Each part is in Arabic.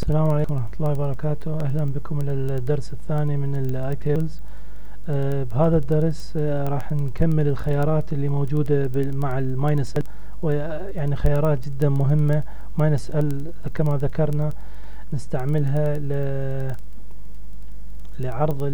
السلام عليكم ورحمة الله وبركاته. أهلا بكم إلى الدرس الثاني من الاي تيبلز. بهذا الدرس راح نكمل الخيارات اللي موجودة مع الماينس ال، ويعني خيارات جدا مهمة. ماينس ال كما ذكرنا نستعملها لعرض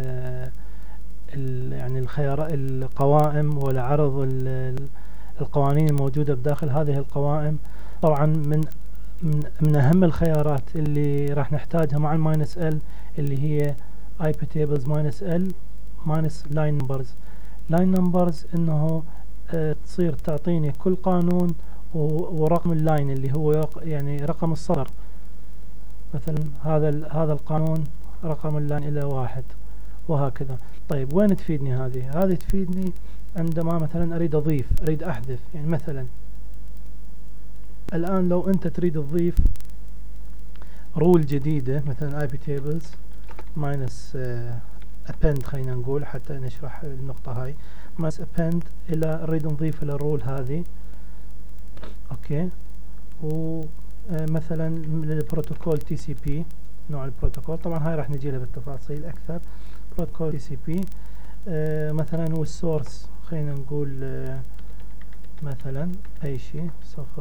يعني القوائم ولعرض القوانين الموجودة بداخل هذه القوائم. طبعا من أهم الخيارات اللي راح نحتاجها مع الماينس ال اللي هي IP tables minus L minus line numbers. line numbers انه تصير تعطيني كل قانون ورقم اللاين اللي هو يعني رقم السطر. مثلا هذا القانون رقم اللاين الى 1 وهكذا. طيب وين تفيدني هذه تفيدني عندما مثلا اريد احذف. يعني مثلا الآن لو أنت تريد تضيف رول جديدة مثلا IP tables minus append، خلينا نقول حتى نشرح النقطة هاي. minus append إلى نريد نضيف إلى الرول هذه. أوكي، ومثلا البروتوكول TCP، نوع البروتوكول طبعا هاي راح نجي لها بالتفاصيل أكثر. بروتوكول TCP مثلا، والسورس خلينا نقول مثلا أي شيء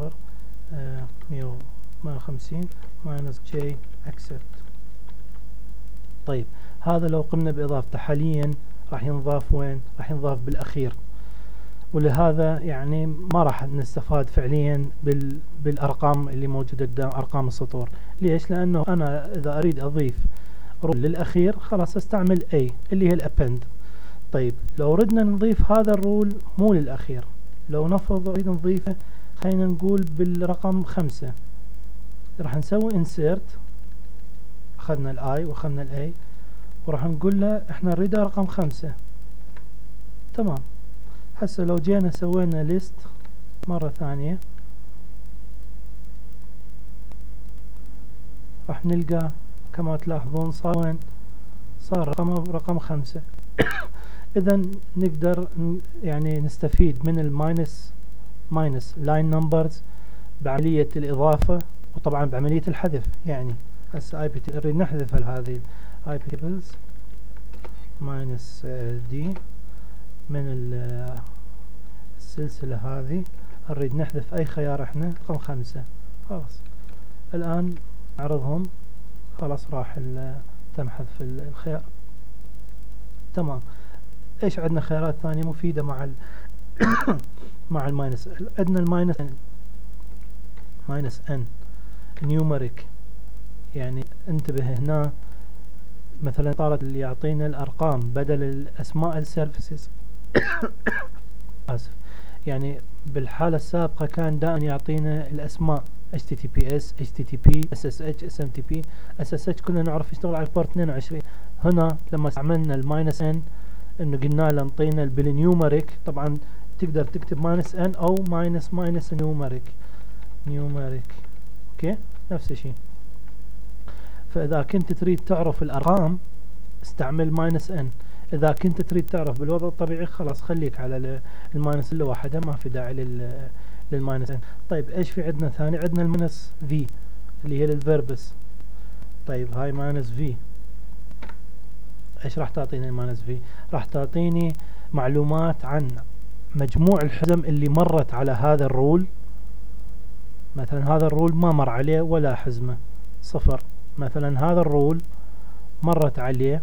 150 minus J accept. طيب هذا لو قمنا بإضافته حاليا راح ينضاف وين؟ راح ينضاف بالأخير، ولهذا يعني ما راح نستفاد فعليا بالأرقام اللي موجودة قدام أرقام السطور. ليش؟ لأنه أنا إذا أريد أضيف رول للأخير خلاص استعمل A اللي هي الأبند. طيب لو ردنا نضيف هذا الرول مو للأخير، لو نفرض أريد نضيفه خلينا نقول بالرقم 5، راح نسوي insert، أخذنا الI وأخذنا الA وراح نقول له احنا نريد رقم 5. تمام. هسه لو جينا سوينا list مرة ثانية راح نلقى كما تلاحظون صار رقم 5. إذا نقدر يعني نستفيد من الماينس لاين نمبرز بعملية الإضافة وطبعا بعملية الحذف. يعني هسه نريد نحذف هذه IP tables minus D من السلسلة هذه، نريد نحذف أي خيار احنا رقم 5. خلاص الآن نعرضهم، خلاص راح تم حذف الخيار. تمام. ايش عندنا خيارات ثانية مفيدة مع الماينس؟ عندنا الماينس n نيومريك. يعني انتبه هنا مثلا طارت اللي يعطينا الارقام بدل الاسماء السيرفيسز. اسف، يعني بالحالة السابقة كان دائما يعطينا الاسماء HTTPS HTTP SSH SMTP SSH كنا نعرف يشتغل على البورت 22. هنا لما استعملنا الماينس n انه قلنا له انطينا بالنيومريك، طبعا تقدر تكتب ماينس n او ماينس نيومريك. اوكي نفس الشيء. فاذا كنت تريد تعرف الارقام استعمل ماينس n، اذا كنت تريد تعرف بالوضع الطبيعي خلاص خليك على الماينس اللي وحده، ما في داعي للماينس n. طيب ايش في عندنا ثاني؟ عندنا الماينس v اللي هي للفيربس. طيب هاي ماينس v ايش راح تعطيني؟ الماينس في راح تعطيني معلومات عن مجموع الحزم اللي مرت على هذا الرول. مثلا هذا الرول ما مر عليه ولا حزمة، 0. مثلا هذا الرول مرت عليه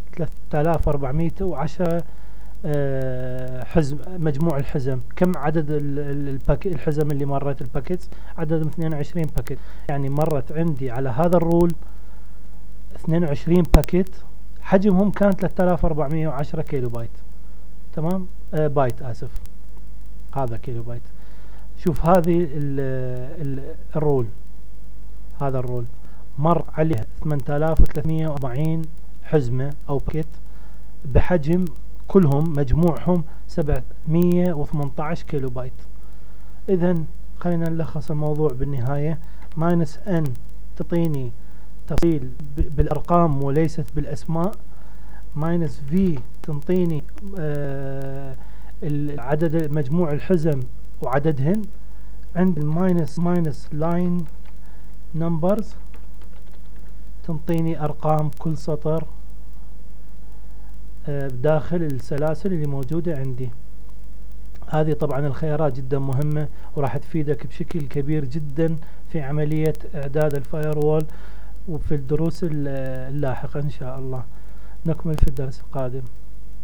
3410 حزم. مجموع الحزم كم؟ عدد الحزم اللي مرت الباكيتس عددهم 22 باكيت. يعني مرت عندي على هذا الرول 22 باكيت، حجمهم كان 3410 كيلو بايت. تمام، بايت اسف، هذا كيلو بايت. شوف هذه الرول، هذا الرول مر عليه 8340 حزمة او باكيت بحجم كلهم مجموعهم 718 كيلو بايت. اذا خلينا نلخص الموضوع بالنهاية. ماينس n تعطيني تفصيل بالارقام وليست بالاسماء. ماينس في تنطيني عدد مجموع الحزم وعددهن. عند الماينس لاين نمبرز تنطيني أرقام كل سطر داخل السلاسل اللي موجودة عندي. هذه طبعا الخيارات جدا مهمة وراح تفيدك بشكل كبير جدا في عملية إعداد الفايروول وفي الدروس اللاحقة إن شاء الله. نكمل في الدرس القادم.